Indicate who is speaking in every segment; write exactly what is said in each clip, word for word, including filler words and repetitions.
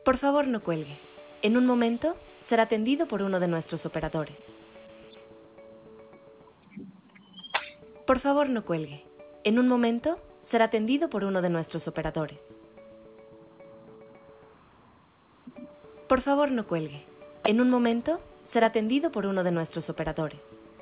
Speaker 1: Por favor, no cuelgue. En un momento será atendido por uno de nuestros operadores. Por favor, no cuelgue. En un momento será atendido por uno de nuestros operadores. Por favor, no cuelgue. En un momento será atendido por uno de nuestros operadores.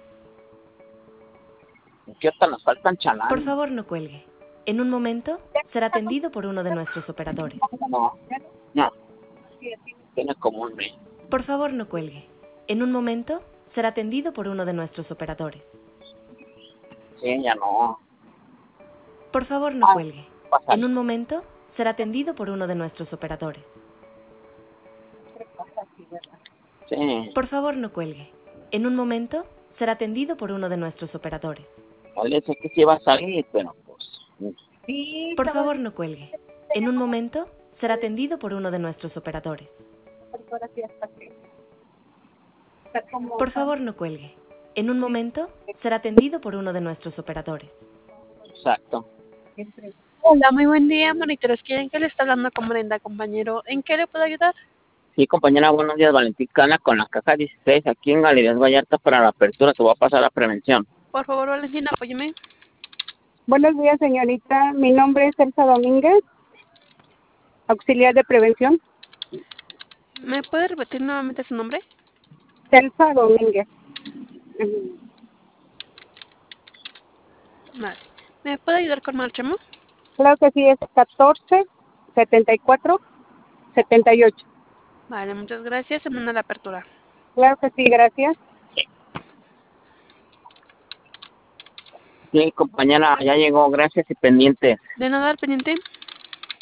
Speaker 2: ¿Qué hasta nos faltan
Speaker 1: Por
Speaker 2: chalanes?
Speaker 1: favor, no cuelgue. En un momento será atendido por uno de nuestros operadores.
Speaker 2: No, no. Tiene como un mes.
Speaker 1: Por favor, no cuelgue. En un momento será atendido por uno de nuestros operadores.
Speaker 2: Sí, ya no.
Speaker 1: Por favor, no
Speaker 2: Ah,
Speaker 1: cuelgue.
Speaker 2: pásale.
Speaker 1: En un momento será atendido por uno de nuestros operadores.
Speaker 2: Sí.
Speaker 1: Por favor, no cuelgue. En un momento será atendido por uno de nuestros operadores.
Speaker 2: Parece que sí va a salir, pero pues...
Speaker 3: Sí,
Speaker 1: Por
Speaker 3: estaba
Speaker 1: favor, no cuelgue. En un momento será atendido por uno de nuestros operadores.
Speaker 3: ahora sí hasta que está como
Speaker 1: Por favor, no cuelgue. En un momento será atendido por uno de nuestros operadores.
Speaker 2: Exacto.
Speaker 3: entre
Speaker 4: Hola, muy buen día, monitores. ¿Quieren que le está hablando con Brenda, compañero? ¿En qué le puedo ayudar?
Speaker 2: Sí, compañera, buenos días. Valentín Cana con la caja dieciséis aquí en Galerías Vallarta para la apertura. Se va a pasar a prevención.
Speaker 4: Por favor, Valentina, apóyeme.
Speaker 3: Buenos días, señorita. Mi nombre es Elsa Domínguez, auxiliar de prevención.
Speaker 4: ¿Me puede repetir nuevamente su nombre?
Speaker 3: Elsa Domínguez. Ujú.
Speaker 4: Vale. ¿Me puede ayudar con Marchemo?
Speaker 3: Claro que sí, es catorce setenta y cuatro setenta y ocho.
Speaker 4: Vale, muchas gracias. Se manda la apertura.
Speaker 3: Claro que sí, gracias.
Speaker 2: Sí, compañera, ya llegó. Gracias y pendientes.
Speaker 4: ¿De nada al pendiente?